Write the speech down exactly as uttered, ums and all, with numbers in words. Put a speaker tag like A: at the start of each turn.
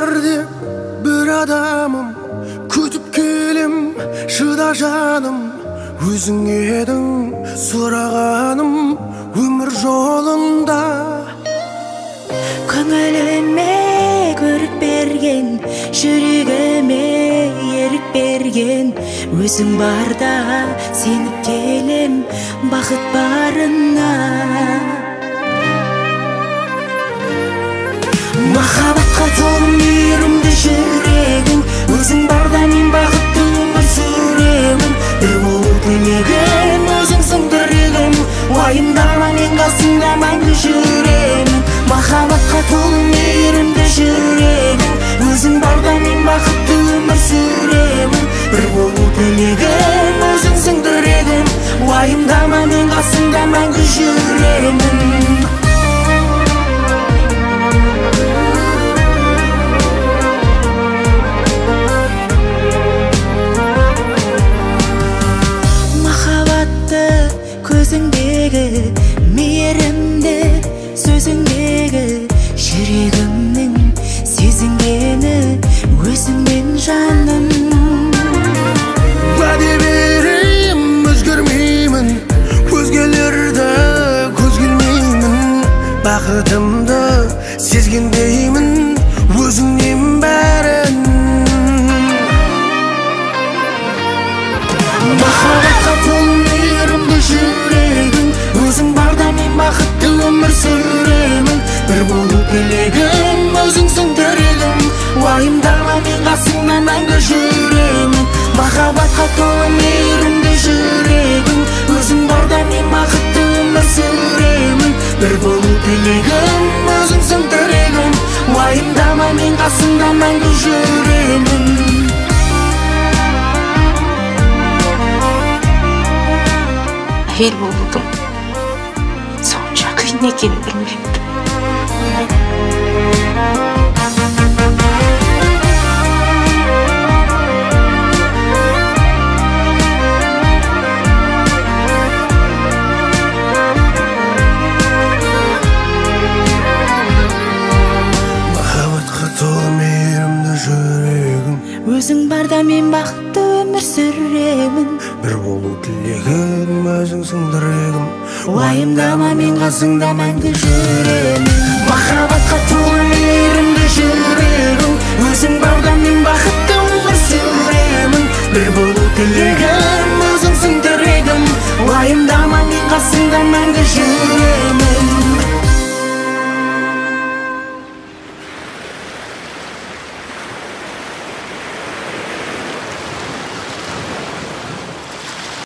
A: бар деп бір адамым, күтіп келем шыда жаным. Өзің едің сұрағаным өмір жолында.
B: Көңіліме көрік берген, жүрегіме ерік берген, өзің барда сеніп келем бақыт барына. Махаббатқа толы мейірімді жүрегім, өзің барда мен бақытты өмір сүремін. Бір болу тілегім, өзіңсің тірегім, уайымдама мен қасыңда мәңгі жүремін. Махаббатқа толы мейірімді жүрегім, өзің барда мен бақытты өмір сүремін. Бір болу тілегім, өзіңсің тірегім, уайымдама мен қасыңда мәңгі жүремін. Көзіңдегі мейірімді сөзіңдегі жүрегімнің сезінгені өзіңмен жаным.
A: Уәде берем өзгермеймін, өзгелерді көз келмеймін. Бақытымды сезгендеймін, өзіңнен бәрін. Махаббатқа толы мейірімді жүрегім, өзің барда мен бақытты өмір сүремін. Бір болу тілегім, өзіңсің тірегім, уайымдама мен қасыңда мәңгі жүремін. Махаббатқа толы мейірімді жүрегім, өзің барда мен бақытты өмір сүремін. Бір болу тілегім, өзіңсің тірегім, уайымдама мен қасыңда мәңгі жүремін.
B: Әйел болудың сонша қиын екенін білмеппін.
A: Махаббатқа толы мейірімді жүрегім,
B: өзің барда мен бақытты өмір сүремін.
A: бір болу тілегім, өзіңсің тірегім,
B: уайымдама мен қасыңда мәңгі жүремін.
A: Махаббатқа толы мейірімді жүрегім, өзің барда мен бақытты өмір сүремін. Бір болу тілегім, өзіңсің тірегім, уайымдама мен қасыңда мәңгі жүремін.